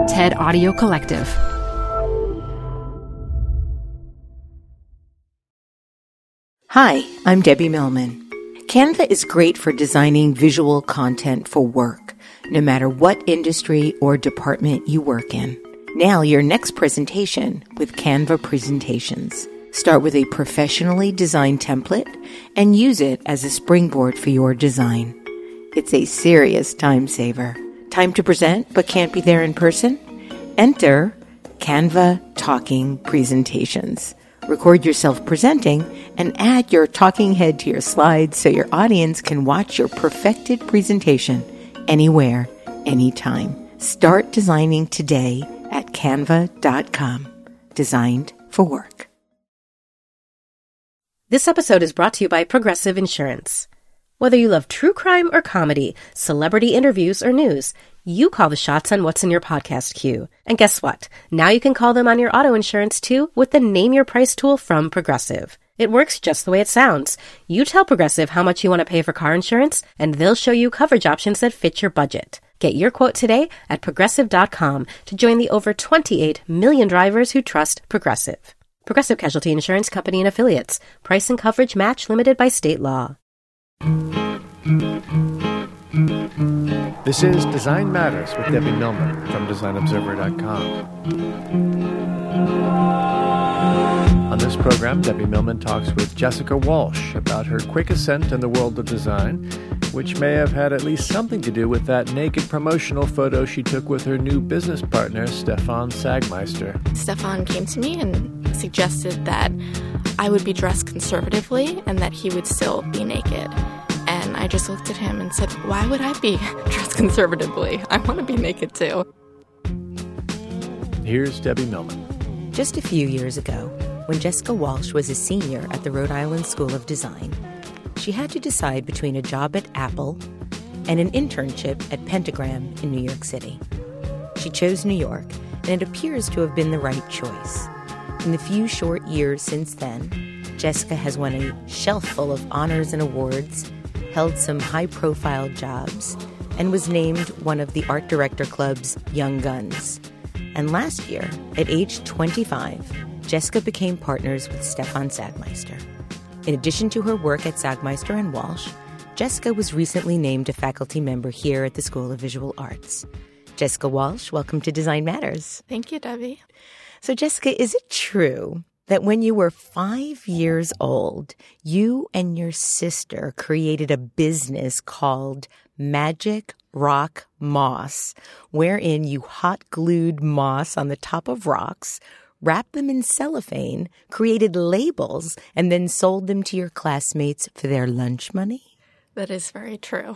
TED Audio Collective. Hi, I'm Debbie Millman. Canva is great for designing visual content for work, no matter what industry or department you work in. Now your next presentation with Canva Presentations. Start with a professionally designed template and use it as a springboard for your design. It's a serious time saver. Time to present but can't be there in person? Enter Canva Talking Presentations. Record yourself presenting and add your talking head to your slides so your audience can watch your perfected presentation anywhere, anytime. Start designing today at canva.com. Designed for work. This episode is brought to you by Progressive Insurance. Whether you love true crime or comedy, celebrity interviews or news, you call the shots on what's in your podcast queue. And guess what? Now you can call them on your auto insurance too with the Name Your Price tool from Progressive. It works just the way it sounds. You tell Progressive how much you want to pay for car insurance, and they'll show you coverage options that fit your budget. Get your quote today at Progressive.com to join the over 28 million drivers who trust Progressive. Progressive Casualty Insurance Company and Affiliates. Price and coverage match limited by state law. This is Design Matters with Debbie Millman from DesignObserver.com. On this program, Debbie Millman talks with Jessica Walsh about her quick ascent in the world of design, which may have had at least something to do with that naked promotional photo she took with her new business partner, Stefan Sagmeister. Stefan came to me and suggested that I would be dressed conservatively and that he would still be naked. And I just looked at him and said, why would I be dressed conservatively? I want to be naked too. Here's Debbie Millman. Just a few years ago, when Jessica Walsh was a senior at the Rhode Island School of Design, she had to decide between a job at Apple and an internship at Pentagram in New York City. She chose New York, and it appears to have been the right choice. In the few short years since then, Jessica has won a shelf full of honors and awards, held some high-profile jobs, and was named one of the Art Director Club's Young Guns. And last year, at age 25, Jessica became partners with Stefan Sagmeister. In addition to her work at Sagmeister and Walsh, Jessica was recently named a faculty member here at the School of Visual Arts. Jessica Walsh, welcome to Design Matters. Thank you, Debbie. So, Jessica, is it true that when you were 5 years old, you and your sister created a business called Magic Rock Moss, wherein you hot glued moss on the top of rocks, wrapped them in cellophane, created labels, and then sold them to your classmates for their lunch money? That is very true.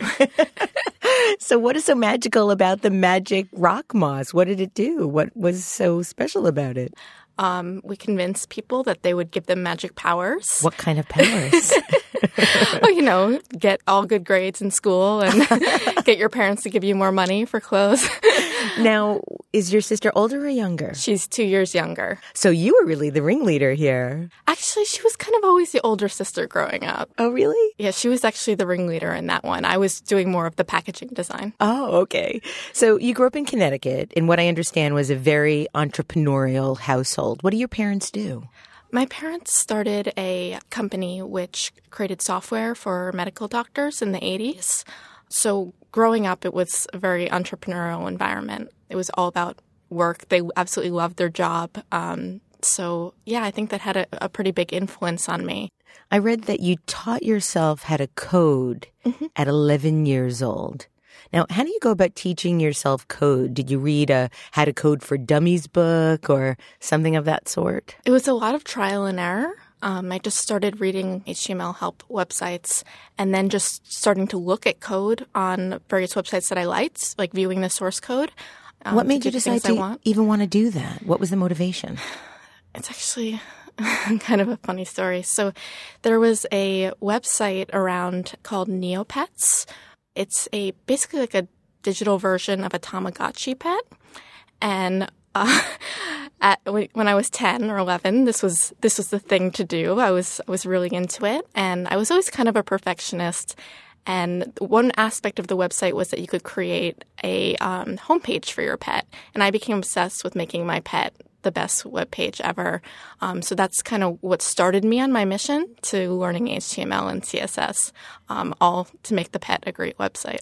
So what is so magical about the Magic Rock Moss? What did it do? What was so special about it? We convinced people that they would give them magic powers. What kind of powers? Well, get all good grades in school and get your parents to give you more money for clothes. Now, is your sister older or younger? She's 2 years younger. So you were really the ringleader here. Actually, she was kind of always the older sister growing up. Oh, really? Yeah, she was actually the ringleader in that one. I was doing more of the packaging design. Oh, okay. So you grew up in Connecticut in what I understand was a very entrepreneurial household. What do your parents do? My parents started a company which created software for medical doctors in the 80s. So growing up, it was a very entrepreneurial environment. It was all about work. They absolutely loved their job. So, yeah, I think that had a pretty big influence on me. I read that you taught yourself how to code at 11 years old. Now, how do you go about teaching yourself code? Did you read a How to Code for Dummies book or something of that sort? It was a lot of trial and error. I just started reading HTML help websites and then just starting to look at code on various websites that I liked, like viewing the source code. What made you decide to even want to do that? What was the motivation? It's actually kind of a funny story. So there was a website around called Neopets. It's basically like a digital version of a Tamagotchi pet. And when I was 10 or 11, this was the thing to do. I was really into it, and I was always kind of a perfectionist. And one aspect of the website was that you could create a homepage for your pet. And I became obsessed with making my pet the best web page ever. So that's kind of what started me on my mission to learning HTML and CSS, all to make the pet a great website.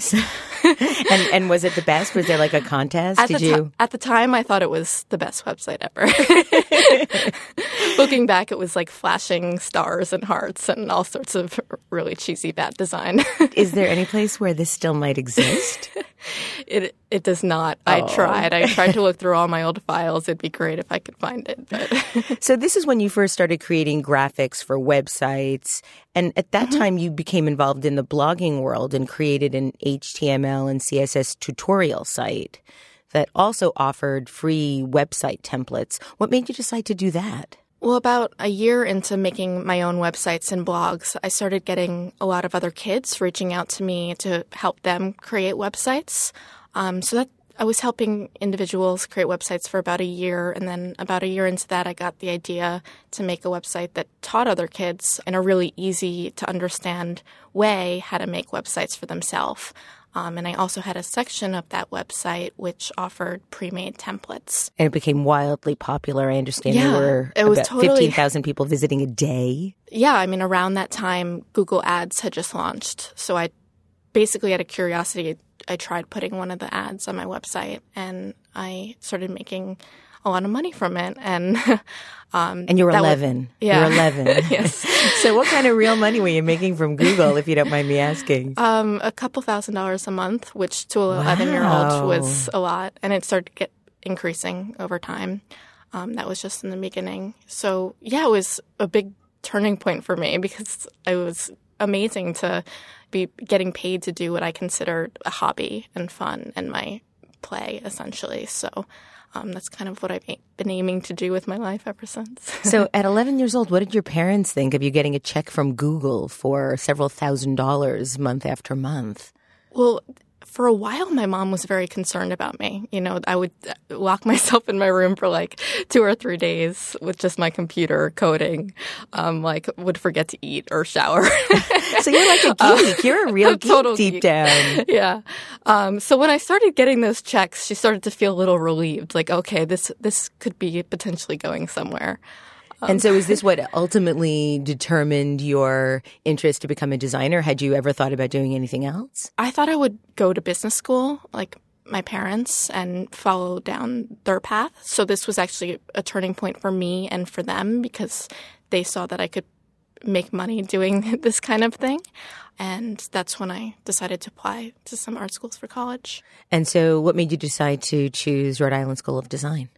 And was it the best? Was there like a contest? At the time, I thought it was the best website ever. Looking back, it was like flashing stars and hearts and all sorts of really cheesy bad design. Is there any place where this still might exist? It does not. I tried to look through all my old files. It'd be great if I could find it. But So this is when you first started creating graphics for websites. And at that time, you became involved in the blogging world and created an HTML and CSS tutorial site that also offered free website templates. What made you decide to do that? Well, about a year into making my own websites and blogs, I started getting a lot of other kids reaching out to me to help them create websites. So that I was helping individuals create websites for about a year. And then about a year into that, I got the idea to make a website that taught other kids in a really easy to understand way how to make websites for themselves. And I also had a section of that website which offered pre-made templates. And it became wildly popular. I understand there were about 15,000 people visiting a day. Yeah, I mean, around that time, Google Ads had just launched. So I basically, out of curiosity, I tried putting one of the ads on my website, and I started making a lot of money from it. And you were 11. You were 11. Yes. So what kind of real money were you making from Google, if you don't mind me asking? A couple $1,000s a month, which to an 11-year-old was a lot. And it started to increasing over time. That was just in the beginning. So, yeah, it was a big turning point for me because it was amazing to be getting paid to do what I considered a hobby and fun and my play, essentially. So that's kind of what I've been aiming to do with my life ever since. So at 11 years old, what did your parents think of you getting a check from Google for several $1,000s month after month? Well, for a while, my mom was very concerned about me. You know, I would lock myself in my room for like 2 or 3 days with just my computer coding, would forget to eat or shower. So you're like a geek. You're a real geek deep down. Yeah. So when I started getting those checks, she started to feel a little relieved. Like, okay, this could be potentially going somewhere. And so is this what ultimately determined your interest to become a designer? Had you ever thought about doing anything else? I thought I would go to business school, like my parents, and follow down their path. So this was actually a turning point for me and for them because they saw that I could make money doing this kind of thing. And that's when I decided to apply to some art schools for college. And so what made you decide to choose Rhode Island School of Design?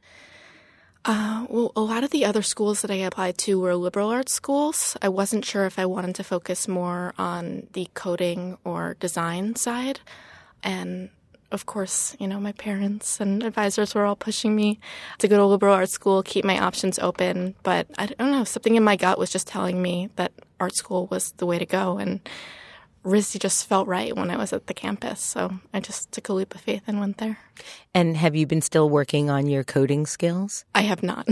Well, a lot of the other schools that I applied to were liberal arts schools. I wasn't sure if I wanted to focus more on the coding or design side. And of course, you know, my parents and advisors were all pushing me to go to liberal arts school, keep my options open. But I don't know, something in my gut was just telling me that art school was the way to go. And RISD just felt right when I was at the campus. So I just took a leap of faith and went there. And have you been still working on your coding skills? I have not.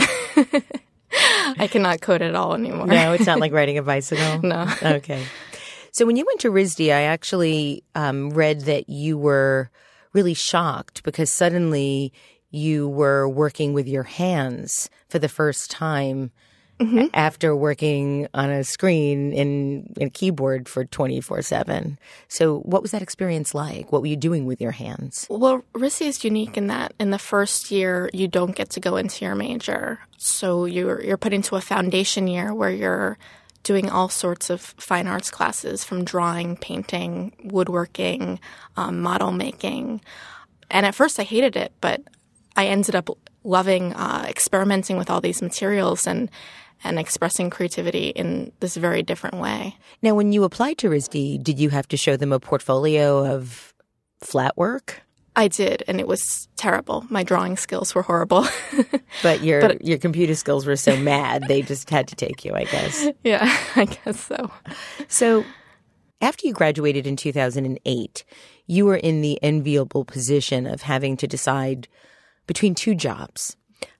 I cannot code at all anymore. No, it's not like riding a bicycle? No. Okay. So when you went to RISD, I actually read that you were really shocked because suddenly you were working with your hands for the first time after working on a screen in a keyboard for 24/7. So what was that experience like? What were you doing with your hands? Well, RISD is unique in that in the first year, you don't get to go into your major. So you're put into a foundation year where you're doing all sorts of fine arts classes from drawing, painting, woodworking, model making. And at first I hated it, but I ended up loving experimenting with all these materials and expressing creativity in this very different way. Now, when you applied to RISD, did you have to show them a portfolio of flat work? I did, and it was terrible. My drawing skills were horrible. But your computer skills were so mad, they just had to take you, I guess. Yeah, I guess so. So after you graduated in 2008, you were in the enviable position of having to decide between two jobs.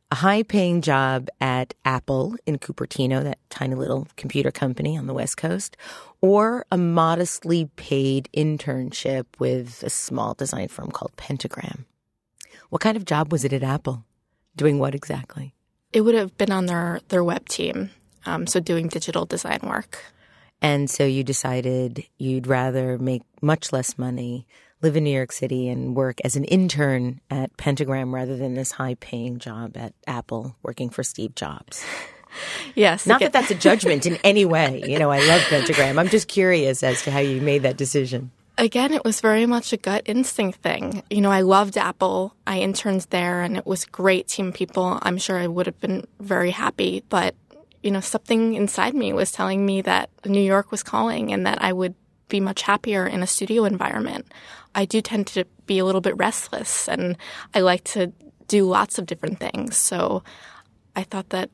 a high-paying job at Apple in Cupertino, that tiny little computer company on the West Coast, or a modestly paid internship with a small design firm called Pentagram. What kind of job was it at Apple? Doing what exactly? It would have been on their web team, so doing digital design work. And so you decided you'd rather make much less money, live in New York City, and work as an intern at Pentagram rather than this high-paying job at Apple working for Steve Jobs. Yes. Not that that's a judgment in any way. You know, I love Pentagram. I'm just curious as to how you made that decision. Again, it was very much a gut instinct thing. You know, I loved Apple. I interned there, and it was great team people. I'm sure I would have been very happy, but, you know, something inside me was telling me that New York was calling and that I would be much happier in a studio environment. I do tend to be a little bit restless, and I like to do lots of different things. So I thought that,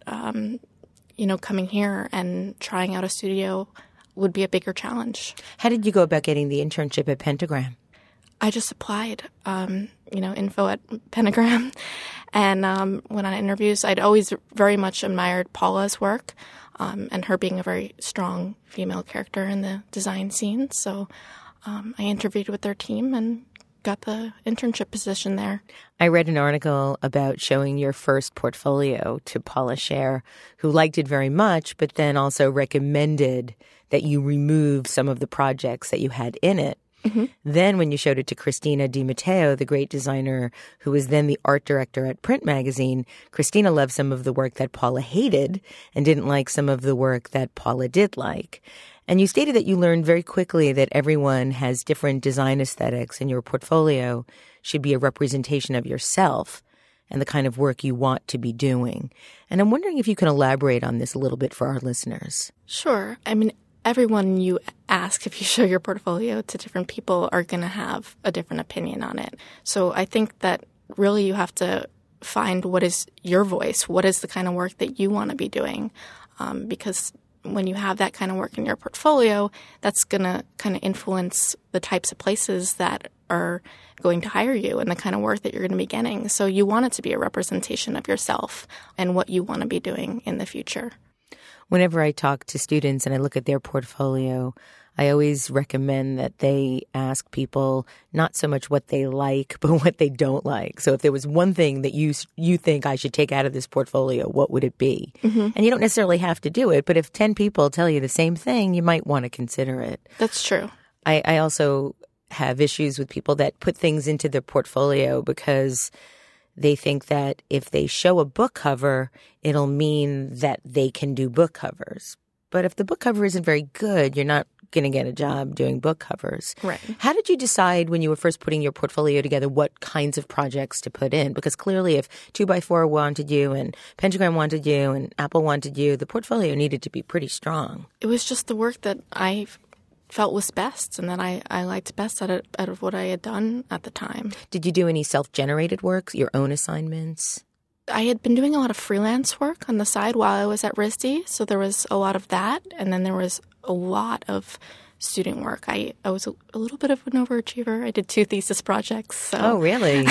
you know, coming here and trying out a studio would be a bigger challenge. How did you go about getting the internship at Pentagram? I just applied, you know, info at Pentagram, and went on interviews. I'd always very much admired Paula's work, and her being a very strong female character in the design scene. So I interviewed with their team and got the internship position there. I read an article about showing your first portfolio to Paula Scher, who liked it very much, but then also recommended that you remove some of the projects that you had in it. Mm-hmm. Then when you showed it to Christina Di Matteo, the great designer who was then the art director at Print Magazine, Christina loved some of the work that Paula hated and didn't like some of the work that Paula did like. And you stated that you learned very quickly that everyone has different design aesthetics, and your portfolio should be a representation of yourself and the kind of work you want to be doing. And I'm wondering if you can elaborate on this a little bit for our listeners. Sure. I mean, everyone you ask if you show your portfolio to different people are going to have a different opinion on it. So I think that really you have to find what is your voice, what is the kind of work that you want to be doing, because when you have that kind of work in your portfolio, that's going to kind of influence the types of places that are going to hire you and the kind of work that you're going to be getting. So you want it to be a representation of yourself and what you want to be doing in the future. Whenever I talk to students and I look at their portfolio, I always recommend that they ask people not so much what they like, but what they don't like. So if there was one thing that you think I should take out of this portfolio, what would it be? Mm-hmm. And you don't necessarily have to do it, but if 10 people tell you the same thing, you might want to consider it. That's true. I also have issues with people that put things into their portfolio because they think that if they show a book cover, it'll mean that they can do book covers. But if the book cover isn't very good, you're not going to get a job doing book covers. Right. How did you decide when you were first putting your portfolio together what kinds of projects to put in? Because clearly if 2x4 wanted you and Pentagram wanted you and Apple wanted you, the portfolio needed to be pretty strong. It was just the work that I felt was best and that I liked best out of what I had done at the time. Did you do any self-generated work, your own assignments? I had been doing a lot of freelance work on the side while I was at RISD, so there was a lot of that, and then there was a lot of student work. I was a little bit of an overachiever. I did 2 thesis projects. So. Oh, really?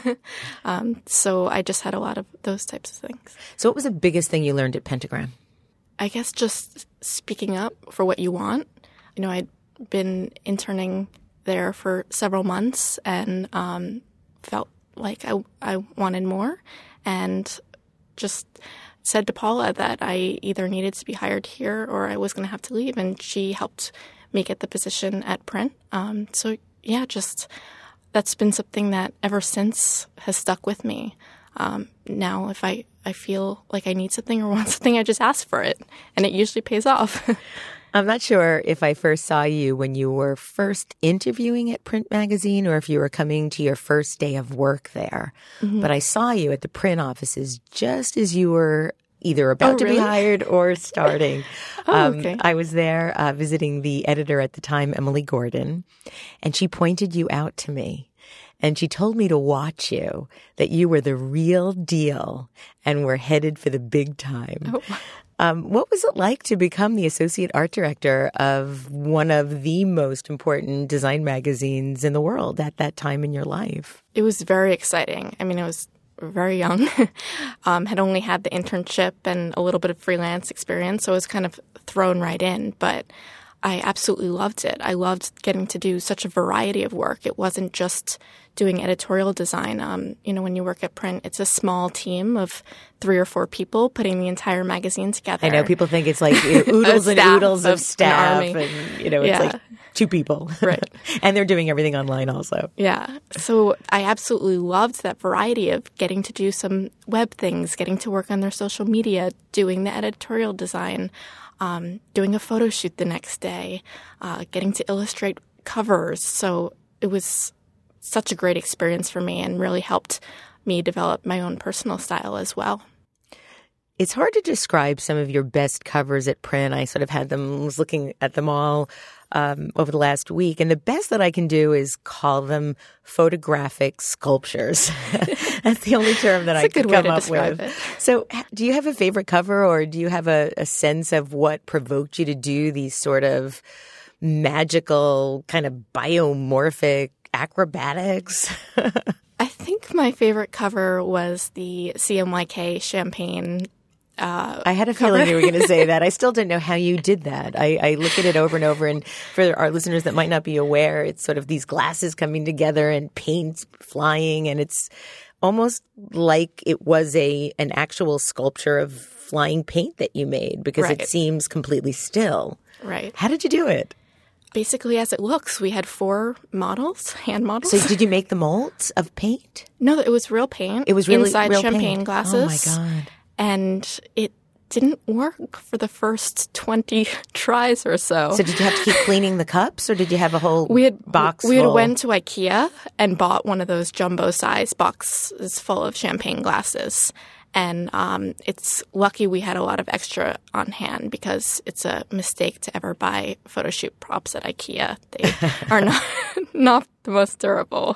So I just had a lot of those types of things. So what was the biggest thing you learned at Pentagram? I guess just speaking up for what you want. You know, I'd been interning there for several months and felt like I wanted more, and just said to Paula that I either needed to be hired here or I was going to have to leave, and she helped me get the position at Print. So yeah, just that's been something that ever since has stuck with me. Now if I feel like I need something or want something, I just ask for it, and it usually pays off. I'm not sure if I first saw you when you were first interviewing at Print Magazine or if you were coming to your first day of work there. Mm-hmm. But I saw you at the print offices just as you were either about to be hired or starting. Okay. I was there visiting the editor at the time, Emily Gordon, and she pointed you out to me. And she told me to watch you, that you were the real deal and were headed for the big time. Oh. What was it like to become the associate art director of one of the most important design magazines in the world at that time in your life? It was very exciting. I mean, it was very young, had only had the internship and a little bit of freelance experience, so I was kind of thrown right in. But I absolutely loved it. I loved getting to do such a variety of work. It wasn't just doing editorial design. When you work at print, it's a small team of 3 or 4 people putting the entire magazine together. I know people think it's like oodles and oodles of staff, and it's like 2 people, right? And they're doing everything online also. Yeah. So I absolutely loved that variety of getting to do some web things, getting to work on their social media, doing the editorial design. Doing a photo shoot the next day, getting to illustrate covers. So it was such a great experience for me and really helped me develop my own personal style as well. It's hard to describe some of your best covers at print. I sort of was looking at them all over the last week. And the best that I can do is call them photographic sculptures. That's the only term that I could come up with. It. So do you have a favorite cover, or do you have a sense of what provoked you to do these sort of magical kind of biomorphic acrobatics? I think my favorite cover was the CMYK champagne I had a feeling you were going to say that. I still don't know how you did that. I look at it over and over, and for our listeners that might not be aware, it's sort of these glasses coming together and paint flying, and it's almost like it was an actual sculpture of flying paint that you made, because right. It seems completely still. Right. How did you do it? Basically, as it looks, we had 4 models, hand models. So did you make the molds of paint? No, it was real paint. It was really inside real champagne paint. glasses. Oh, my God. And it didn't work for the first 20 tries or so. So did you have to keep cleaning the cups, or did you have a whole box We full? had went to IKEA and bought one of those jumbo-size boxes full of champagne glasses. And it's lucky we had a lot of extra on hand, because it's a mistake to ever buy photo shoot props at IKEA. They are not the most durable.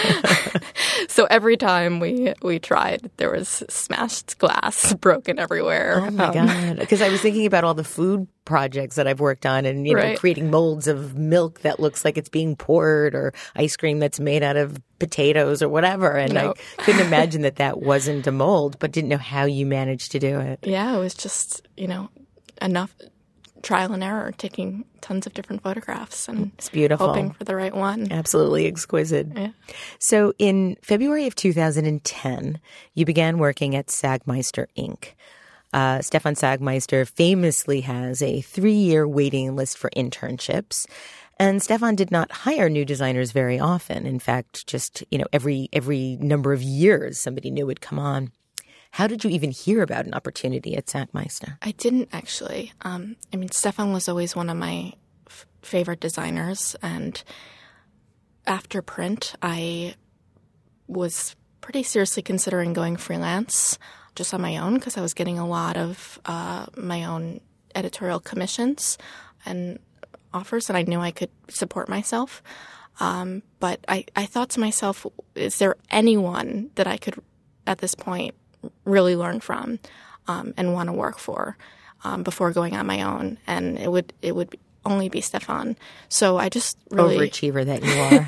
So every time we tried, there was smashed glass broken everywhere. Oh, my God. Because I was thinking about all the food projects that I've worked on, and, right. creating molds of milk that looks like it's being poured, or ice cream that's made out of potatoes or whatever. And I couldn't imagine that wasn't a mold, but didn't know how you managed to do it. Yeah, it was just, enough trial and error, taking tons of different photographs and it's beautiful. Hoping for the right one. Absolutely exquisite. Yeah. So in February of 2010, you began working at Sagmeister, Inc. Stefan Sagmeister famously has a 3-year waiting list for internships. And Stefan did not hire new designers very often. In fact, just, every number of years, somebody new would come on. How did you even hear about an opportunity at Sagmeister? I didn't actually. Stefan was always one of my favorite designers. And after print, I was pretty seriously considering going freelance just on my own, because I was getting a lot of my own editorial commissions and offers, and I knew I could support myself. But I thought to myself, is there anyone that I could, at this point, really learn from and want to work for before going on my own? And it would only be Stefan. So I just really... Overachiever that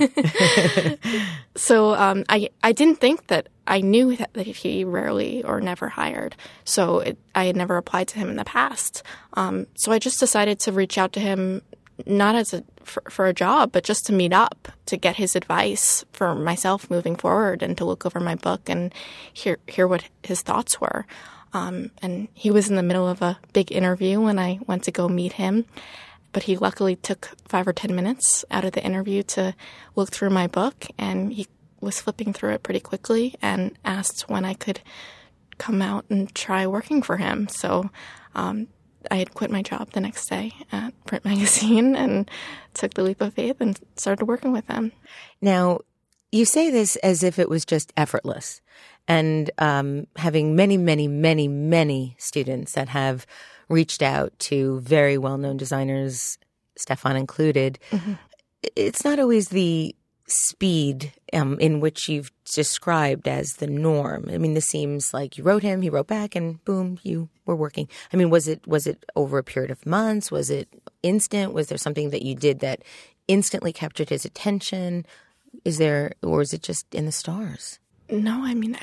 you are. So I didn't think that I knew that he rarely or never hired. So I had never applied to him in the past. So I just decided to reach out to him, not for a job, but just to meet up, to get his advice for myself moving forward, and to look over my book and hear what his thoughts were. And he was in the middle of a big interview when I went to go meet him. But he luckily took 5 or 10 minutes out of the interview to look through my book, and he was flipping through it pretty quickly and asked when I could come out and try working for him. So I had quit my job the next day at Print Magazine and took the leap of faith and started working with them. Now, you say this as if it was just effortless. And having many, many, many, many students that have reached out to very well-known designers, Stefan included, mm-hmm. It's not always the speed in which you've described as the norm. I mean, this seems like you wrote him, he wrote back, and boom, you were working. I mean, was it over a period of months? Was it instant? Was there something that you did that instantly captured his attention? Or is it just in the stars? No, I mean, I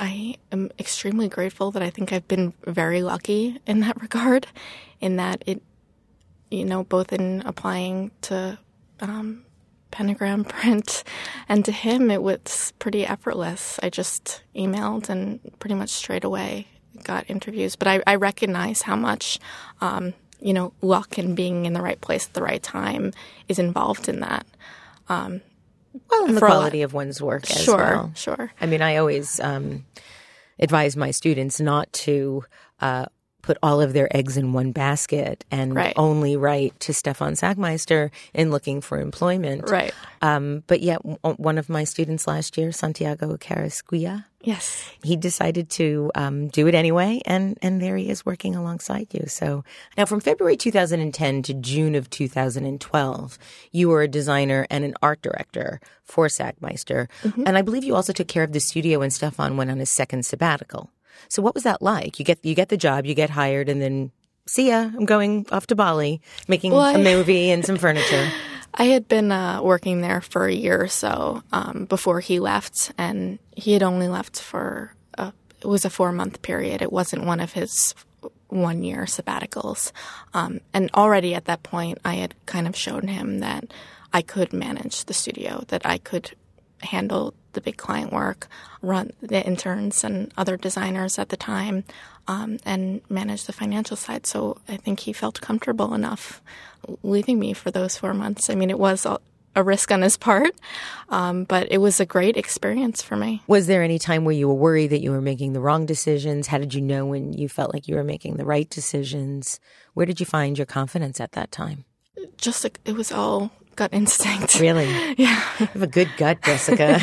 I am extremely grateful that I think I've been very lucky in that regard, in that it, both in applying to Pentagram Print and to him, it was pretty effortless. I just emailed and pretty much straight away got interviews. But I recognize how much, luck and being in the right place at the right time is involved in that. And the quality of one's work as well. Sure. I mean, I always advise my students not to put all of their eggs in one basket and only write to Stefan Sagmeister in looking for employment. Right. But yet one of my students last year, Santiago Carrasquilla, yes, he decided to do it anyway, and there he is working alongside you. So now from February 2010 to June of 2012, you were a designer and an art director for Sagmeister. Mm-hmm. And I believe you also took care of the studio when Stefan went on his second sabbatical. So what was that like? You get the job, you get hired, and then see ya, I'm going off to Bali, making a movie and some furniture. I had been working there for a year or so before he left, and he had only left for it was a 4-month period. It wasn't one of his 1-year sabbaticals. And already at that point, I had kind of shown him that I could manage the studio, that I could handle the big client work, run the interns and other designers at the time, and manage the financial side. So I think he felt comfortable enough leaving me for those 4 months. I mean, it was a risk on his part, but it was a great experience for me. Was there any time where you were worried that you were making the wrong decisions? How did you know when you felt like you were making the right decisions? Where did you find your confidence at that time? Just it was all gut instinct. Really? Yeah. You have a good gut, Jessica.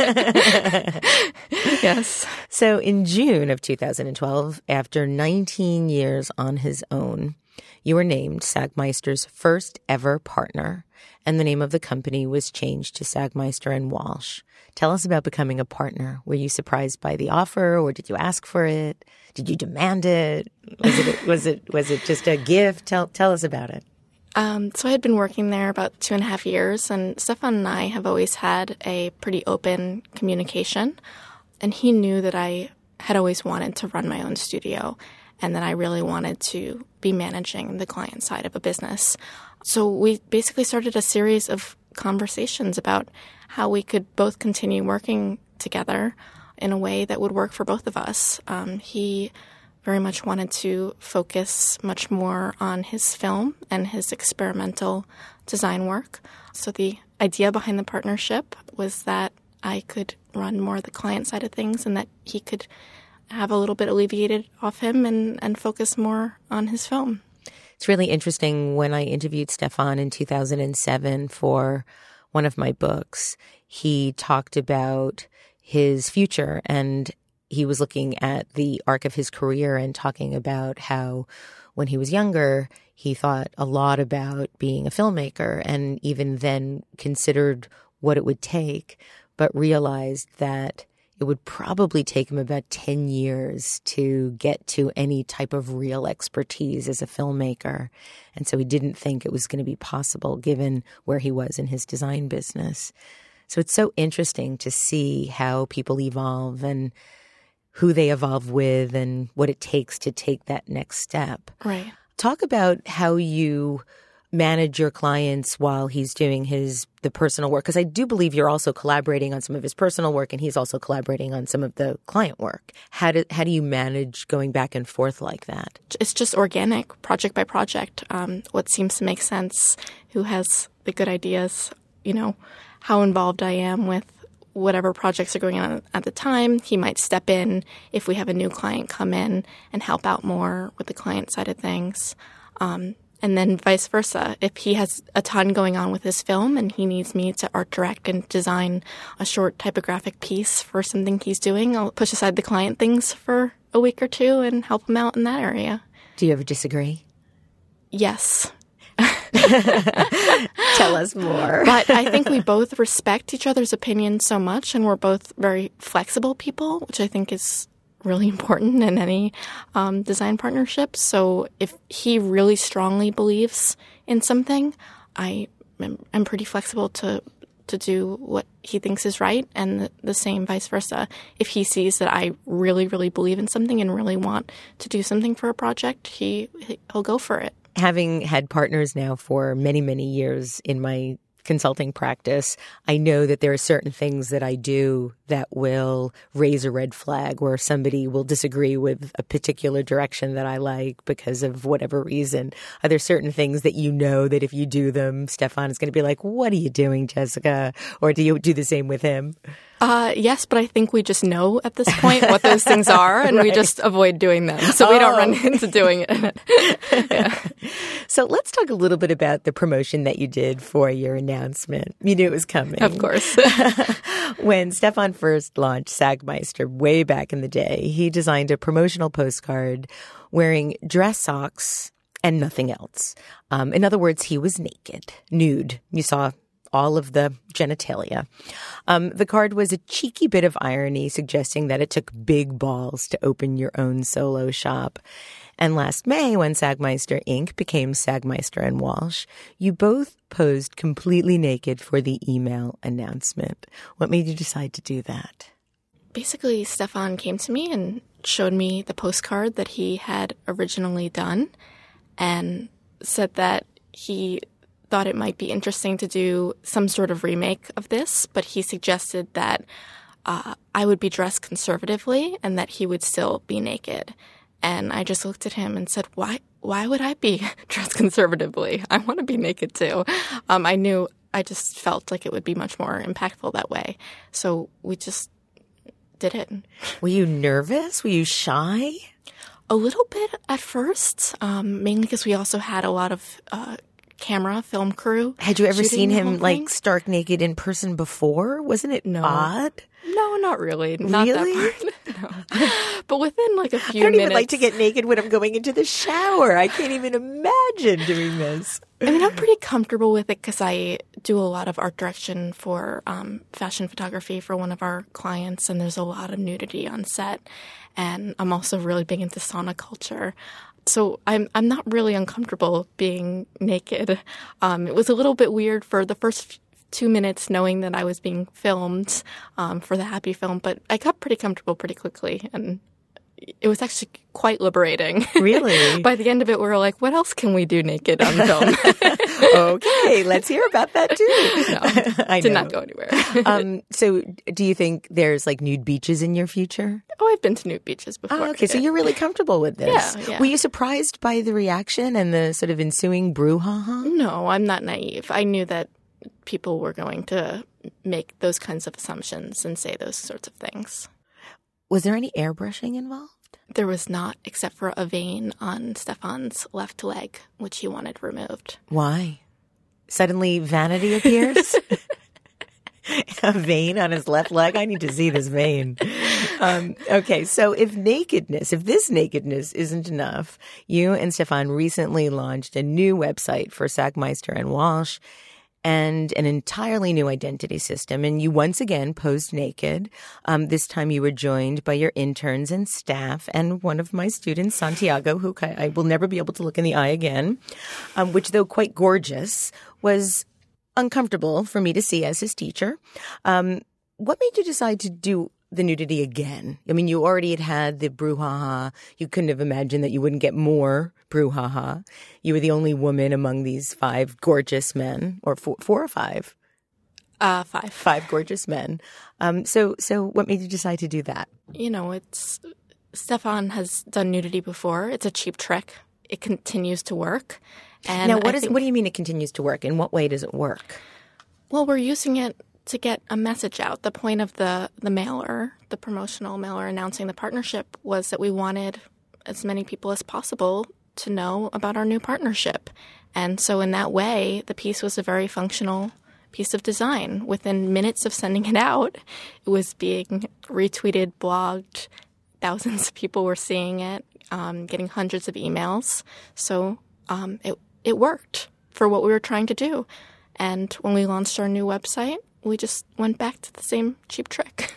Yes. So in June of 2012, after 19 years on his own, you were named Sagmeister's first ever partner, and the name of the company was changed to Sagmeister and Walsh. Tell us about becoming a partner. Were you surprised by the offer, or did you ask for it? Did you demand it? Was it just a gift? Tell us about it. So I had been working there about 2.5 years, and Stefan and I have always had a pretty open communication. And he knew that I had always wanted to run my own studio and that I really wanted to be managing the client side of a business. So we basically started a series of conversations about how we could both continue working together in a way that would work for both of us. He very much wanted to focus much more on his film and his experimental design work. So the idea behind the partnership was that I could run more of the client side of things and that he could have a little bit alleviated off him and focus more on his film. It's really interesting. When I interviewed Stefan in 2007 for one of my books, he talked about his future, and he was looking at the arc of his career and talking about how when he was younger, he thought a lot about being a filmmaker and even then considered what it would take, but realized that it would probably take him about 10 years to get to any type of real expertise as a filmmaker. And so he didn't think it was going to be possible given where he was in his design business. So it's so interesting to see how people evolve and who they evolve with and what it takes to take that next step. Right. Talk about how you manage your clients while he's doing the personal work, because I do believe you're also collaborating on some of his personal work and he's also collaborating on some of the client work. How do you manage going back and forth like that? It's just organic, project by project. What seems to make sense, who has the good ideas, how involved I am with whatever projects are going on at the time. He might step in if we have a new client come in and help out more with the client side of things. And then vice versa. If he has a ton going on with his film and he needs me to art direct and design a short typographic piece for something he's doing, I'll push aside the client things for a week or two and help him out in that area. Do you ever disagree? Yes. Tell us more. But I think we both respect each other's opinions so much, and we're both very flexible people, which I think is really important in any design partnership. So if he really strongly believes in something, I'm pretty flexible to to do what he thinks is right, and the same vice versa. If he sees that I really, really believe in something and really want to do something for a project, he'll go for it. Having had partners now for many, many years in my consulting practice, I know that there are certain things that I do that will raise a red flag, where somebody will disagree with a particular direction that I like because of whatever reason. Are there certain things that you know that if you do them, Stefan is going to be like, "What are you doing, Jessica?" Or do you do the same with him? Yes, but I think we just know at this point what those things are, and we just avoid doing them, so we don't run into doing it. Yeah. So let's talk a little bit about the promotion that you did for your announcement. You knew it was coming. Of course. When Stefan first launched Sagmeister way back in the day, he designed a promotional postcard wearing dress socks and nothing else. In other words, he was naked, nude. You saw all of the genitalia. The card was a cheeky bit of irony, suggesting that it took big balls to open your own solo shop. And last May, when Sagmeister Inc. became Sagmeister and Walsh, you both posed completely naked for the email announcement. What made you decide to do that? Basically, Stefan came to me and showed me the postcard that he had originally done and said that he thought it might be interesting to do some sort of remake of this, but he suggested that I would be dressed conservatively and that he would still be naked. And I just looked at him and said, why would I be dressed conservatively? I want to be naked too. I just felt like it would be much more impactful that way. So we just did it. Were you nervous? Were you shy? A little bit at first, mainly because we also had a lot of film crew. Had you ever seen him like stark naked in person before? Wasn't it odd? No, not really. Not that part. No. But within like a few minutes. I don't even like to get naked when I'm going into the shower. I can't even imagine doing this. I mean, I'm pretty comfortable with it because I do a lot of art direction for fashion photography for one of our clients, and there's a lot of nudity on set. And I'm also really big into sauna culture. So I'm not really uncomfortable being naked. It was a little bit weird for the first 2 minutes knowing that I was being filmed for the Happy film, but I got pretty comfortable pretty quickly, and it was actually quite liberating. Really? By the end of it, we were like, what else can we do naked on film? Okay, let's hear about that too. No, I did not go anywhere. So do you think there's like nude beaches in your future? Oh, I've been to nude beaches before. Oh, okay, so you're really comfortable with this. Yeah. Were you surprised by the reaction and the sort of ensuing brouhaha? No, I'm not naive. I knew that people were going to make those kinds of assumptions and say those sorts of things. Was there any airbrushing involved? There was not, except for a vein on Stefan's left leg, which he wanted removed. Why? Suddenly vanity appears? A vein on his left leg? I need to see this vein. Okay, so if this nakedness isn't enough, you and Stefan recently launched a new website for Sagmeister and Walsh and an entirely new identity system. And you once again posed naked. This time you were joined by your interns and staff and one of my students, Santiago, who I will never be able to look in the eye again, which, though quite gorgeous, was uncomfortable for me to see as his teacher. What made you decide to do the nudity again? I mean, you already had the brouhaha. You couldn't have imagined that you wouldn't get more brouhaha. You were the only woman among these 5 gorgeous men, or 4 or 5? 5. 5 gorgeous men. So what made you decide to do that? You know, Stefan has done nudity before. It's a cheap trick. It continues to work. And now, what do you mean it continues to work? In what way does it work? Well, we're using it to get a message out. The point of the mailer, the promotional mailer announcing the partnership, was that we wanted as many people as possible to know about our new partnership. And so in that way, the piece was a very functional piece of design. Within minutes of sending it out, it was being retweeted, blogged. Thousands of people were seeing it, getting hundreds of emails. So it worked for what we were trying to do. And when we launched our new website, we just went back to the same cheap trick.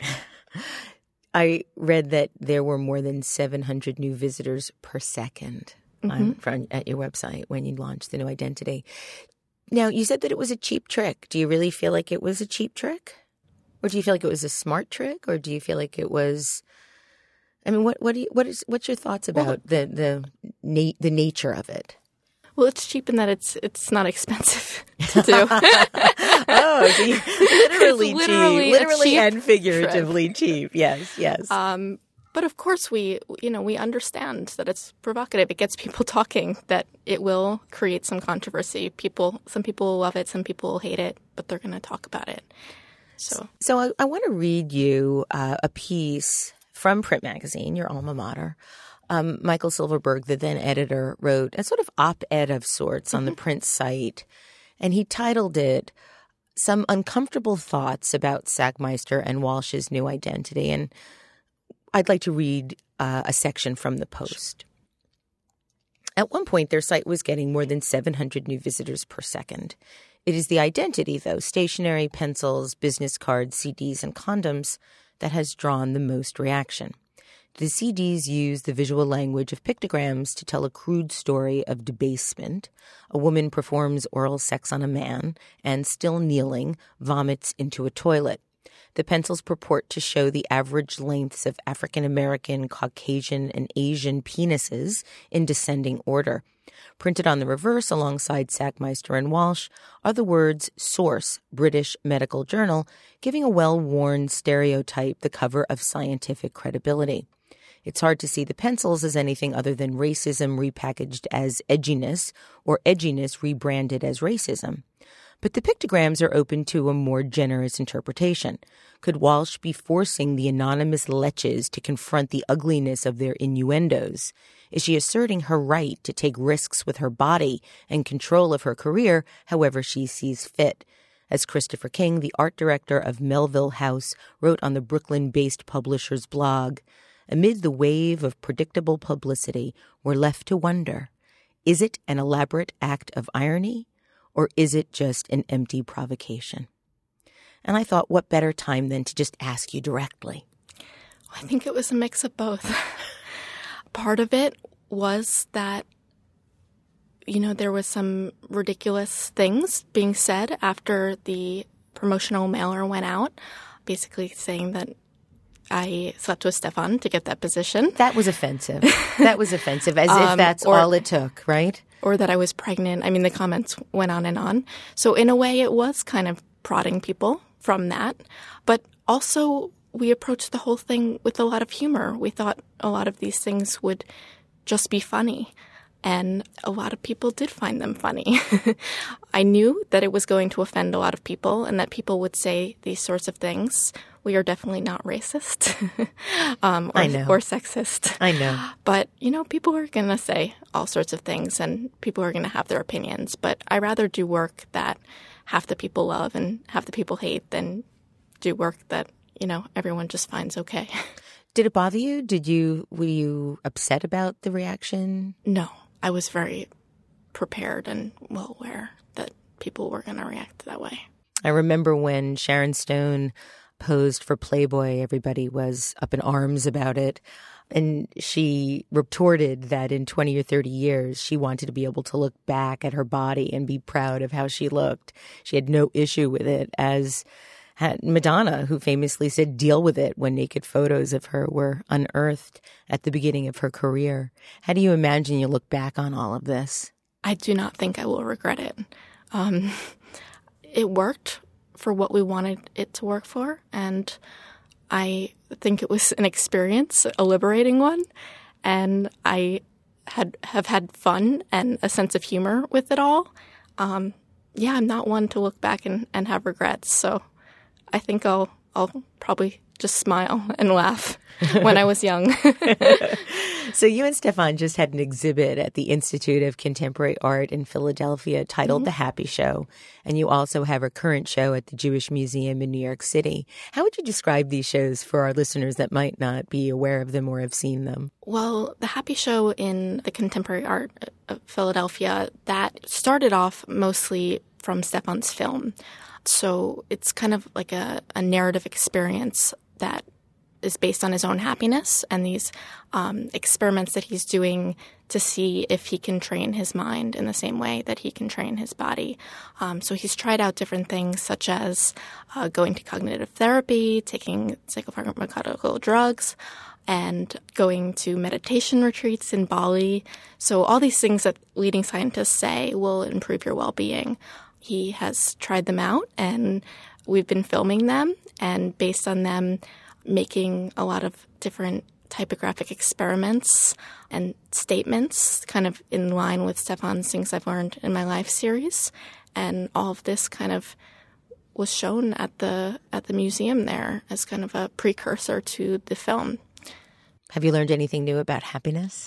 I read that there were more than 700 new visitors per second at your website when you launched the new identity. Now, you said that it was a cheap trick. Do you really feel like it was a cheap trick? Or do you feel like it was a smart trick? Or do you feel like it was... I mean, what's your thoughts about the nature of it? Well, it's cheap in that it's not expensive to do. Oh, so literally cheap. Literally and figuratively trip. Cheap. Yes, yes. But of course, we understand that it's provocative. It gets people talking, that it will create some controversy. Some people will love it, some people will hate it, but they're going to talk about it. So I want to read you a piece from Print Magazine, your alma mater. Michael Silverberg, the then editor, wrote a sort of op-ed of sorts on the print site, and he titled it "Some Uncomfortable Thoughts About Sackmeister and Walsh's New Identity." And I'd like to read a section from the Post. At one point, their site was getting more than 700 new visitors per second. It is the identity, though, stationery, pencils, business cards, CDs, and condoms, that has drawn the most reaction. The CDs use the visual language of pictograms to tell a crude story of debasement. A woman performs oral sex on a man and, still kneeling, vomits into a toilet. The pencils purport to show the average lengths of African American, Caucasian, and Asian penises in descending order. Printed on the reverse alongside Sackmeister and Walsh are the words "Source, British Medical Journal," giving a well-worn stereotype the cover of scientific credibility. It's hard to see the pencils as anything other than racism repackaged as edginess or edginess rebranded as racism. But the pictograms are open to a more generous interpretation. Could Walsh be forcing the anonymous leches to confront the ugliness of their innuendos? Is she asserting her right to take risks with her body and control of her career however she sees fit? As Christopher King, the art director of Melville House, wrote on the Brooklyn-based publisher's blog, amid the wave of predictable publicity, we're left to wonder, is it an elaborate act of irony? Or is it just an empty provocation? And I thought, what better time than to just ask you directly? I think it was a mix of both. Part of it was that, there was some ridiculous things being said after the promotional mailer went out, basically saying that I slept with Stefan to get that position. That was offensive. As if that's all it took, right? Or that I was pregnant. I mean, the comments went on and on. So in a way, it was kind of prodding people from that. But also, we approached the whole thing with a lot of humor. We thought a lot of these things would just be funny. And a lot of people did find them funny. I knew that it was going to offend a lot of people and that people would say these sorts of things. We are definitely not racist or sexist. I know. But, people are going to say all sorts of things and people are going to have their opinions. But I rather do work that half the people love and half the people hate than do work that, everyone just finds okay. Did it bother you? Were you upset about the reaction? No. I was very prepared and well aware that people were going to react that way. I remember when Sharon Stone posed for Playboy, everybody was up in arms about it. And she retorted that in 20 or 30 years, she wanted to be able to look back at her body and be proud of how she looked. She had no issue with it, as had Madonna, who famously said deal with it when naked photos of her were unearthed at the beginning of her career. How do you imagine you look back on all of this? I do not think I will regret it. It worked for what we wanted it to work for, and I think it was an experience, a liberating one, and I have had fun and a sense of humor with it all. I'm not one to look back and have regrets, so I think I'll probably just smile and laugh when I was young. So you and Stefan just had an exhibit at the Institute of Contemporary Art in Philadelphia titled The Happy Show. And you also have a current show at the Jewish Museum in New York City. How would you describe these shows for our listeners that might not be aware of them or have seen them? Well, The Happy Show in the Contemporary Art of Philadelphia, that started off mostly from Stefan's film. So it's kind of like a narrative experience that is based on his own happiness and these experiments that he's doing to see if he can train his mind in the same way that he can train his body. So he's tried out different things such as going to cognitive therapy, taking psychopharmacological drugs, and going to meditation retreats in Bali. So all these things that leading scientists say will improve your well-being. He has tried them out, and we've been filming them, and based on them, making a lot of different typographic experiments and statements kind of in line with Stefan's Things I've Learned in My Life series. And all of this kind of was shown at the museum there as kind of a precursor to the film. Have you learned anything new about happiness?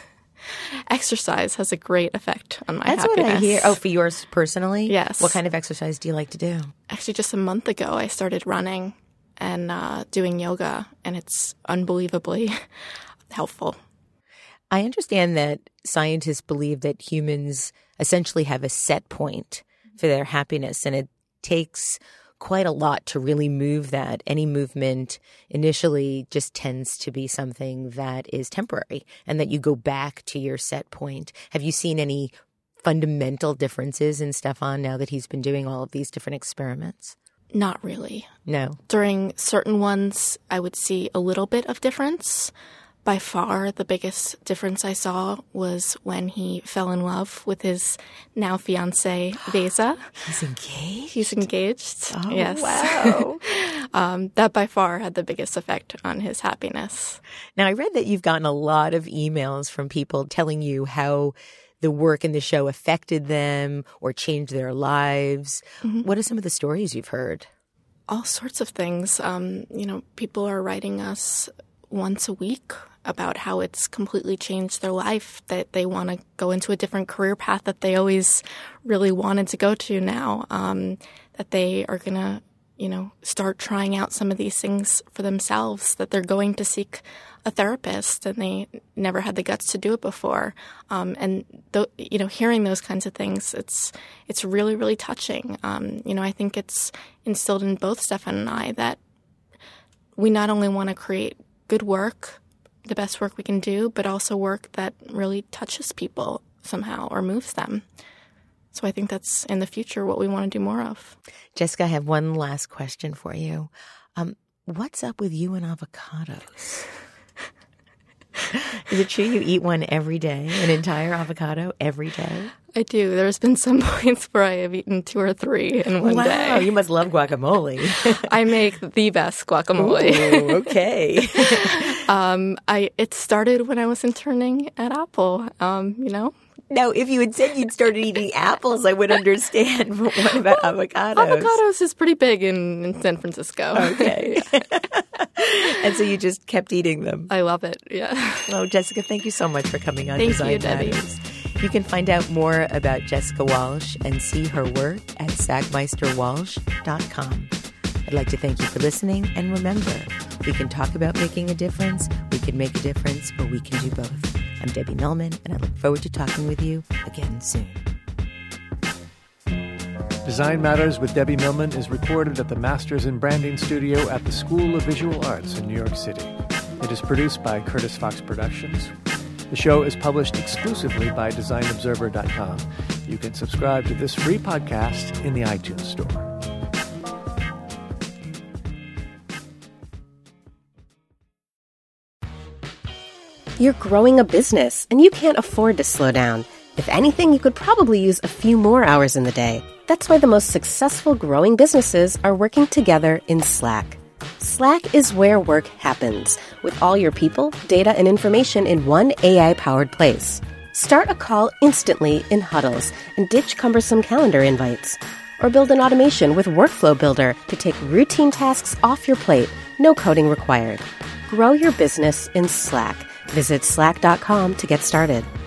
Exercise has a great effect on my happiness. That's what I hear. Oh, for yours personally? Yes. What kind of exercise do you like to do? Actually, just a month ago, I started running and doing yoga, and it's unbelievably helpful. I understand that scientists believe that humans essentially have a set point for their happiness, and it takes quite a lot to really move that. Any movement initially just tends to be something that is temporary and that you go back to your set point. Have you seen any fundamental differences in Stefan now that he's been doing all of these different experiments? Not really. No. During certain ones, I would see a little bit of difference. By far, the biggest difference I saw was when he fell in love with his now fiancée, Vesa. He's engaged? He's engaged. Oh, yes. Wow. That by far had the biggest effect on his happiness. Now, I read that you've gotten a lot of emails from people telling you how the work in the show affected them or changed their lives. Mm-hmm. What are some of the stories you've heard? All sorts of things. People are writing us once a week about how it's completely changed their life, that they want to go into a different career path that they always really wanted to go to now, that they are going to, start trying out some of these things for themselves, that they're going to seek a therapist and they never had the guts to do it before. Hearing those kinds of things, it's really, really touching. I think it's instilled in both Stefan and I that we not only want to create good work, the best work we can do, but also work that really touches people somehow or moves them. So I think that's in the future what we want to do more of. Jessica, I have one last question for you. What's up with you and avocados? Is it true you eat one every day, an entire avocado every day? I do. There's been some points where I have eaten 2 or 3 in one day. Wow, you must love guacamole. I make the best guacamole. Ooh, okay. It started when I was interning at Apple, Now, if you had said you'd started eating apples, I would understand. But what about avocados? Avocados is pretty big in San Francisco. Okay. And so you just kept eating them. I love it, yeah. Oh, Jessica, thank you so much for coming on Thank Design you, Debbie. Matters. You can find out more about Jessica Walsh and see her work at sagmeisterwalsh.com. I'd like to thank you for listening. And remember, we can talk about making a difference, we can make a difference, or we can do both. I'm Debbie Millman, and I look forward to talking with you again soon. Design Matters with Debbie Millman is recorded at the Masters in Branding Studio at the School of Visual Arts in New York City. It is produced by Curtis Fox Productions. The show is published exclusively by DesignObserver.com. You can subscribe to this free podcast in the iTunes Store. You're growing a business, and you can't afford to slow down. If anything, you could probably use a few more hours in the day. That's why the most successful growing businesses are working together in Slack. Slack is where work happens, with all your people, data, and information in one AI-powered place. Start a call instantly in huddles and ditch cumbersome calendar invites. Or build an automation with Workflow Builder to take routine tasks off your plate, no coding required. Grow your business in Slack. Visit slack.com to get started.